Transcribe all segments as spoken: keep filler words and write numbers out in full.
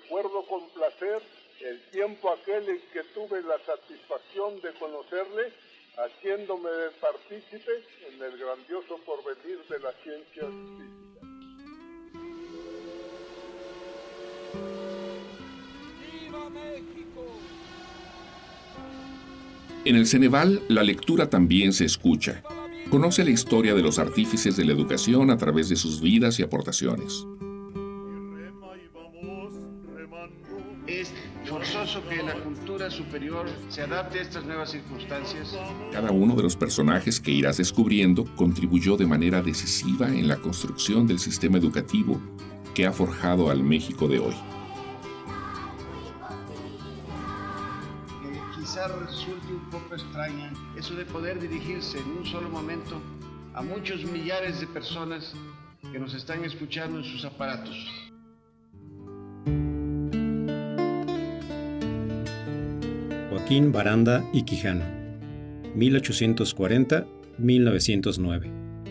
recuerdo con placer el tiempo aquel en que tuve la satisfacción de conocerle, haciéndome partícipe en el grandioso porvenir de las ciencias físicas. ¡Viva México! En el Ceneval, la lectura también se escucha. Conoce la historia de los artífices de la educación a través de sus vidas y aportaciones. Es forzoso que la cultura superior se adapte a estas nuevas circunstancias. Cada uno de los personajes que irás descubriendo contribuyó de manera decisiva en la construcción del sistema educativo que ha forjado al México de hoy. Que quizá resulte un poco extraña eso de poder dirigirse en un solo momento a muchos millares de personas que nos están escuchando en sus aparatos. Joaquín Baranda y Quijano, mil ochocientos cuarenta a mil novecientos nueve.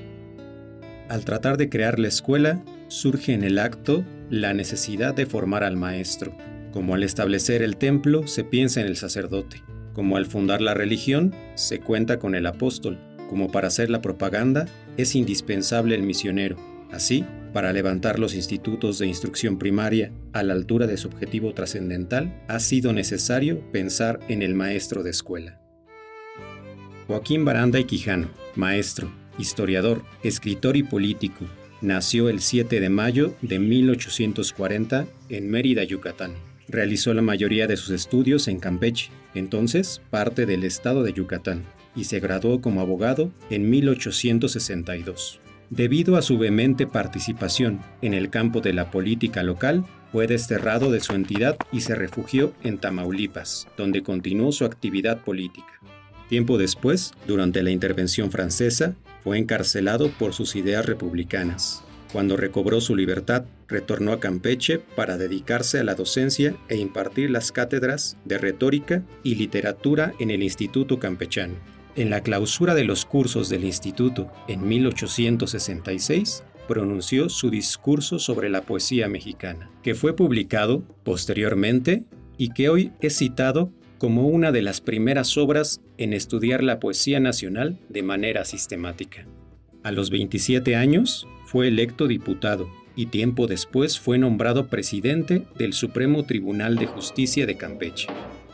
Al tratar de crear la escuela, surge en el acto la necesidad de formar al maestro. Como al establecer el templo se piensa en el sacerdote. Como al fundar la religión se cuenta con el apóstol. Como para hacer la propaganda es indispensable el misionero. Así, para levantar los institutos de instrucción primaria a la altura de su objetivo trascendental, ha sido necesario pensar en el maestro de escuela. Joaquín Baranda y Quijano, maestro, historiador, escritor y político, nació el siete de mayo de mil ochocientos cuarenta en Mérida, Yucatán. Realizó la mayoría de sus estudios en Campeche, entonces parte del estado de Yucatán, y se graduó como abogado en mil ochocientos sesenta y dos. Debido a su vehemente participación en el campo de la política local, fue desterrado de su entidad y se refugió en Tamaulipas, donde continuó su actividad política. Tiempo después, durante la intervención francesa, fue encarcelado por sus ideas republicanas. Cuando recobró su libertad, retornó a Campeche para dedicarse a la docencia e impartir las cátedras de retórica y literatura en el Instituto Campechano. En la clausura de los cursos del instituto en mil ochocientos sesenta y seis, pronunció su discurso sobre la poesía mexicana, que fue publicado posteriormente y que hoy es citado como una de las primeras obras en estudiar la poesía nacional de manera sistemática. A los veintisiete años fue electo diputado y tiempo después fue nombrado presidente del Supremo Tribunal de Justicia de Campeche.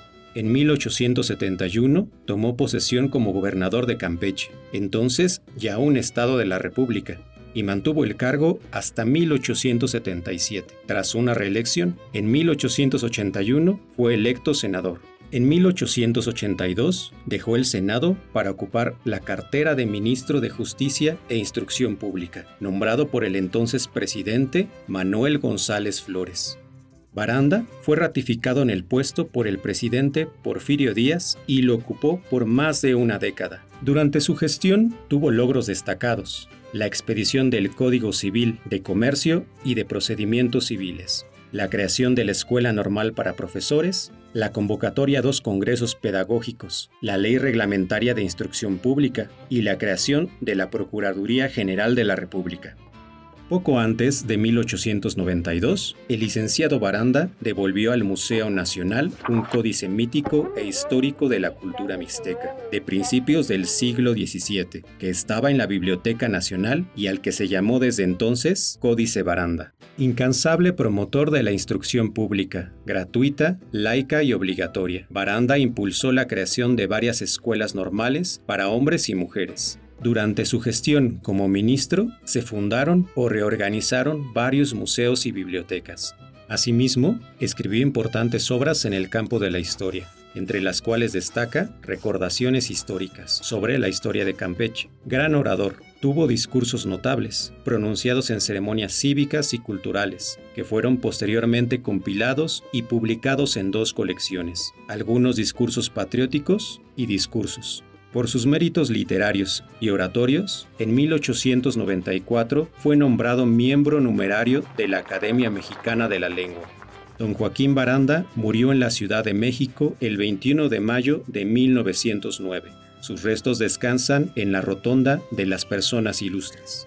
En mil ochocientos setenta y uno tomó posesión como gobernador de Campeche, entonces ya un estado de la República, y mantuvo el cargo hasta mil ochocientos setenta y siete. Tras una reelección, en mil ochocientos ochenta y uno fue electo senador. En mil ochocientos ochenta y dos dejó el Senado para ocupar la cartera de Ministro de Justicia e Instrucción Pública, nombrado por el entonces presidente Manuel González Flores. Baranda fue ratificado en el puesto por el presidente Porfirio Díaz y lo ocupó por más de una década. Durante su gestión tuvo logros destacados: la expedición del Código Civil de Comercio y de Procedimientos Civiles, la creación de la Escuela Normal para Profesores, la convocatoria a dos congresos pedagógicos, la Ley Reglamentaria de Instrucción Pública y la creación de la Procuraduría General de la República. Poco antes de mil ochocientos noventa y dos, el licenciado Baranda devolvió al Museo Nacional un códice mítico e histórico de la cultura mixteca, de principios del siglo diecisiete, que estaba en la Biblioteca Nacional y al que se llamó desde entonces Códice Baranda. Incansable promotor de la instrucción pública, gratuita, laica y obligatoria, Baranda impulsó la creación de varias escuelas normales para hombres y mujeres. Durante su gestión como ministro, se fundaron o reorganizaron varios museos y bibliotecas. Asimismo, escribió importantes obras en el campo de la historia, entre las cuales destaca Recordaciones históricas sobre la historia de Campeche. Gran orador, tuvo discursos notables, pronunciados en ceremonias cívicas y culturales, que fueron posteriormente compilados y publicados en dos colecciones, algunos discursos patrióticos y discursos. Por sus méritos literarios y oratorios, en mil ochocientos noventa y cuatro fue nombrado miembro numerario de la Academia Mexicana de la Lengua. Don Joaquín Baranda murió en la Ciudad de México el veintiuno de mayo de mil novecientos nueve. Sus restos descansan en la Rotonda de las Personas Ilustres.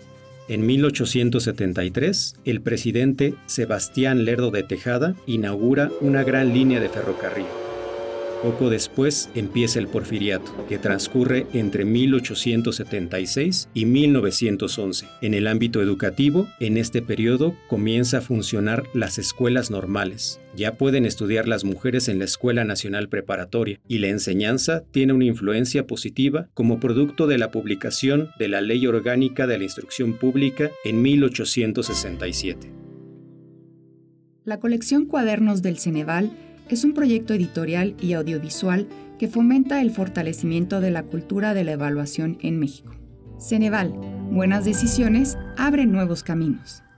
En mil ochocientos setenta y tres, el presidente Sebastián Lerdo de Tejada inaugura una gran línea de ferrocarril. Poco después empieza el Porfiriato, que transcurre entre mil ochocientos setenta y seis y mil novecientos once. En el ámbito educativo, en este periodo comienza a funcionar las escuelas normales. Ya pueden estudiar las mujeres en la Escuela Nacional Preparatoria, y la enseñanza tiene una influencia positiva como producto de la publicación de la Ley Orgánica de la Instrucción Pública en mil ochocientos sesenta y siete. La colección Cuadernos del Ceneval es un proyecto editorial y audiovisual que fomenta el fortalecimiento de la cultura de la evaluación en México. Ceneval, buenas decisiones abren nuevos caminos.